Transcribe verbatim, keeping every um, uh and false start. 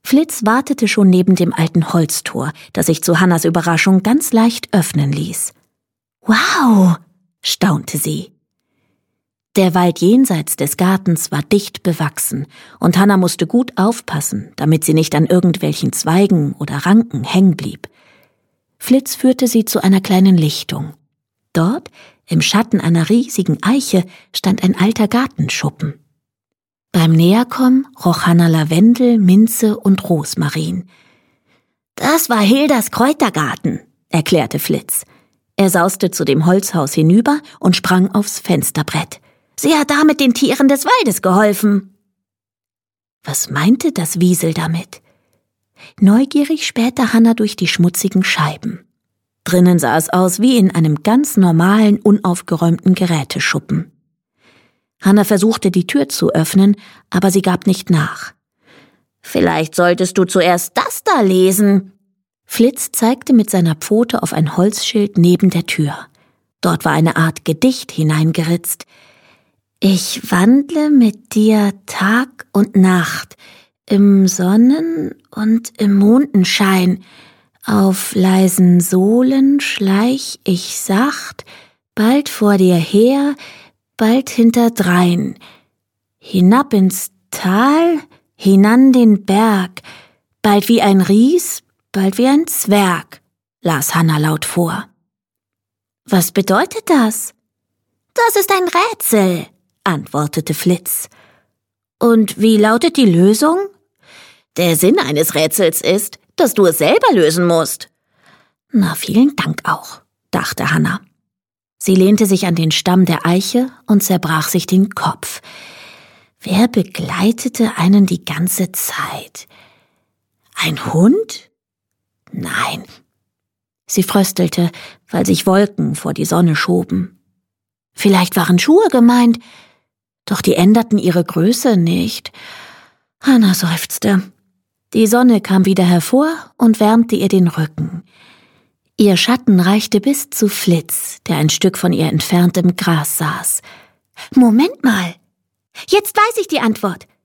Flitz wartete schon neben dem alten Holztor, das sich zu Hannas Überraschung ganz leicht öffnen ließ. »Wow«, staunte sie. Der Wald jenseits des Gartens war dicht bewachsen, und Hanna musste gut aufpassen, damit sie nicht an irgendwelchen Zweigen oder Ranken hängen blieb. Flitz führte sie zu einer kleinen Lichtung. Dort, im Schatten einer riesigen Eiche, stand ein alter Gartenschuppen. Beim Näherkommen roch Hanna Lavendel, Minze und Rosmarin. »Das war Hildas Kräutergarten«, erklärte Flitz. Er sauste zu dem Holzhaus hinüber und sprang aufs Fensterbrett. »Sie hat damit den Tieren des Waldes geholfen.« Was meinte das Wiesel damit? Neugierig spähte Hanna durch die schmutzigen Scheiben. Drinnen sah es aus wie in einem ganz normalen, unaufgeräumten Geräteschuppen. Hanna versuchte, die Tür zu öffnen, aber sie gab nicht nach. »Vielleicht solltest du zuerst das da lesen.« Flitz zeigte mit seiner Pfote auf ein Holzschild neben der Tür. Dort war eine Art Gedicht hineingeritzt. »Ich wandle mit dir Tag und Nacht, im Sonnen- und im Mondenschein. Auf leisen Sohlen schleich ich sacht, bald vor dir her, bald hinterdrein. Hinab ins Tal, hinan den Berg, bald wie ein Ries, bald wie ein Zwerg«, las Hanna laut vor. »Was bedeutet das?« »Das ist ein Rätsel«, antwortete Flitz. »Und wie lautet die Lösung?« »Der Sinn eines Rätsels ist, dass du es selber lösen musst.« »Na, vielen Dank auch«, dachte Hanna. Sie lehnte sich an den Stamm der Eiche und zerbrach sich den Kopf. Wer begleitete einen die ganze Zeit? Ein Hund? Nein. Sie fröstelte, weil sich Wolken vor die Sonne schoben. Vielleicht waren Schuhe gemeint, doch die änderten ihre Größe nicht. Hanna seufzte. Die Sonne kam wieder hervor und wärmte ihr den Rücken. Ihr Schatten reichte bis zu Flitz, der ein Stück von ihr entfernt im Gras saß. »Moment mal! Jetzt weiß ich die Antwort.